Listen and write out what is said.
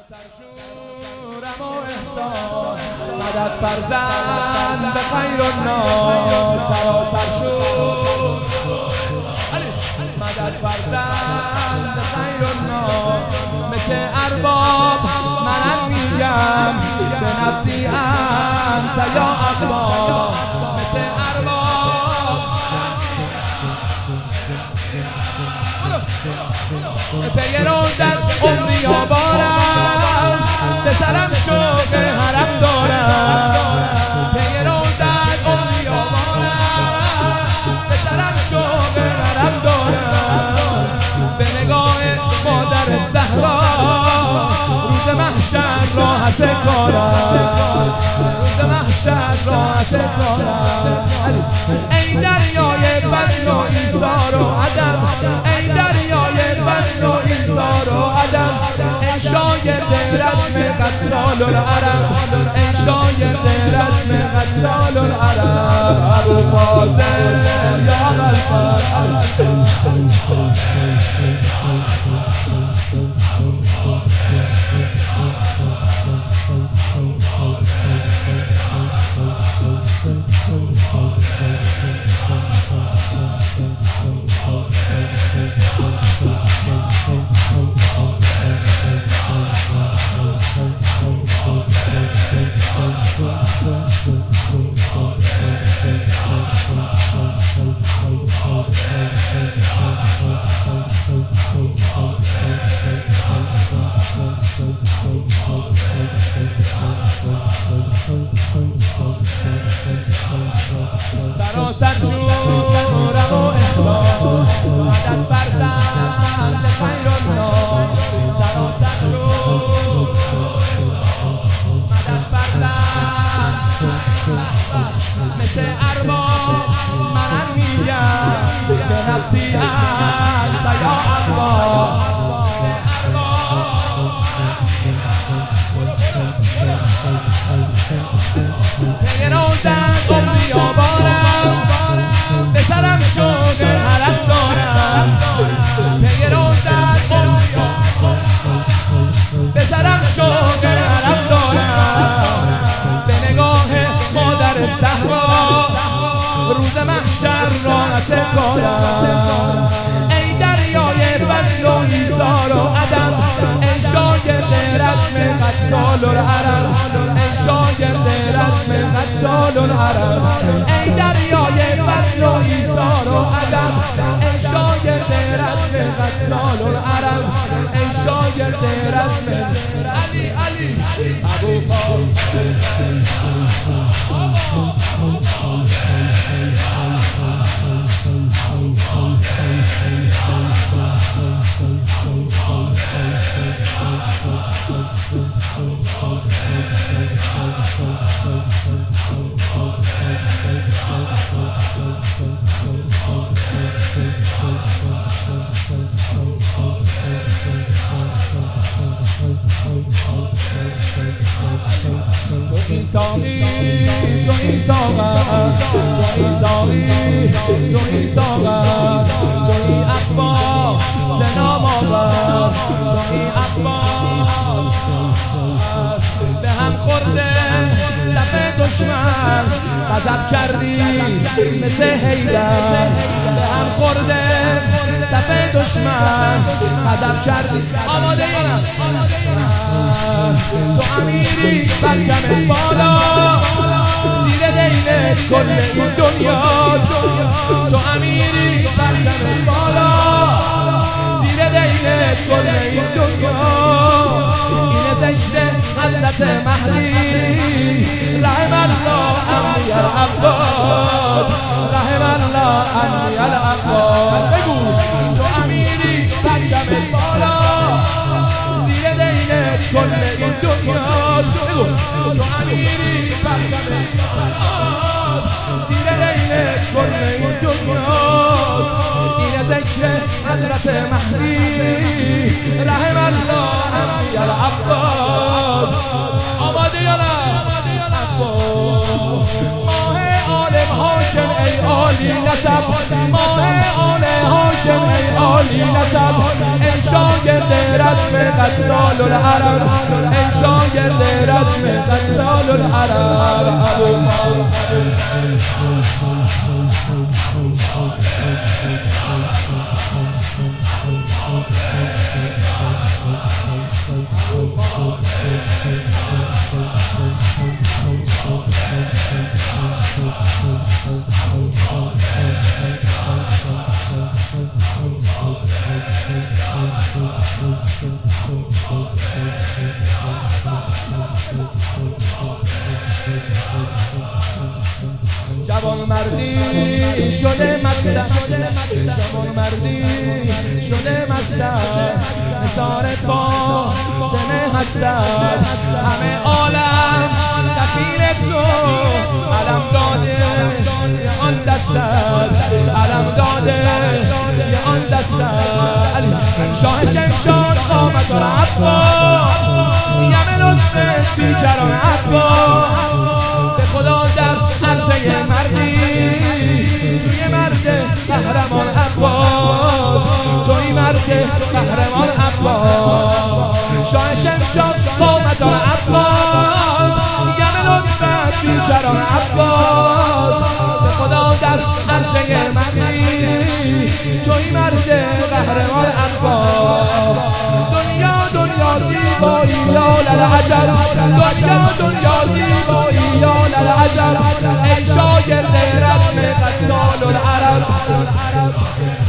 سرشورم و احسان مدد فرزند خیر الناس سرشور مدد فرزند خیر الناس مثل ارباب منم میگم به نفسی انت یا الله مثل ارباب پی روزن عمری ها بارم به سرم شوق حرم دارم پی روزن عمری ها بارم به سرم شوق حرم دارم به نگاه مادر زهرا روز محشر راحت کارم روز محشر راحت کارم ای دریای فضل و ایثار و عدم ای دریای فضل و ایثار و عدم ای شاگرد رسم غزال العرب ای شاگرد رسم غزال العرب ابو فاضل یا غلفان سراسر شورم و احسان مدد فرزند خیر الناس سراسر شور مدد فرزند مثل ارباب منم میگم به نفسی انت یا الله پی روزن عمری ها بارم به سرم شوق حرم دارم پی روزن عمری ها به سرم شوق حرم دارم به نگاه مادر زهرا روز محشر راحت کارم ای دریای فضل و ایثار و عدم ای شاگرد رسم غزال العرب ای شاگرد رسم غزال العرب ای دریای فضل و ایثار و عدم ای شاگرد رسم غزال العرب ای شاگرد رسم علی ابو فاضل تو این ساقی تو این ساغر تو این ساقی تو این ساغر تو این اقبا سنام آور تو این اقبا به هم خورده صف دشمن غضب کردی مثل حیدر به هم خورده صف دشمن غضب کردی آماده تو امیری پرچم بالا زیر دیلت کل این دنیاست تو امیری پرچم بالا زیر دیلت کل این دنیا این ذکر حضرت مهدی رحم الله انی العباد رحم الله انی العباد بگو تو امیری پرچم بالا زیر دیلت کل این دنیاست بگو تو امیری پرچم بالا زیر دیلت کل این دنیاست این ذکر حضرت مهدی رحم الله انی العباد آماده یا نه ماه عالم هاشم ای عالی نسب ماه آل هاشم ای عالی نسب ای شاگرد رسم قتال العرب ای شاگرد رسم قتال العرب جوان مردی شده مستم جوان مردی شده مستم نثار فاطمه هستم همه عالم کفیل تو علم داده آن دستت علم داده آن دستت شاه شمشاد قامت و عفا یم لطف بیکران عفا به خدا در عرصه مردی توی مرد قهرمان عباس توی مرد قهرمان عباس شاه شمشاد قامتان عباس یم لطفت بیکران عباس به خدا در عرصه مردی توی مرد قهرمان عباس دنیا دنیا زیبایی یا للعجب دنیا زیبایی یا للعجب ای شاگرد رسم قتال العرب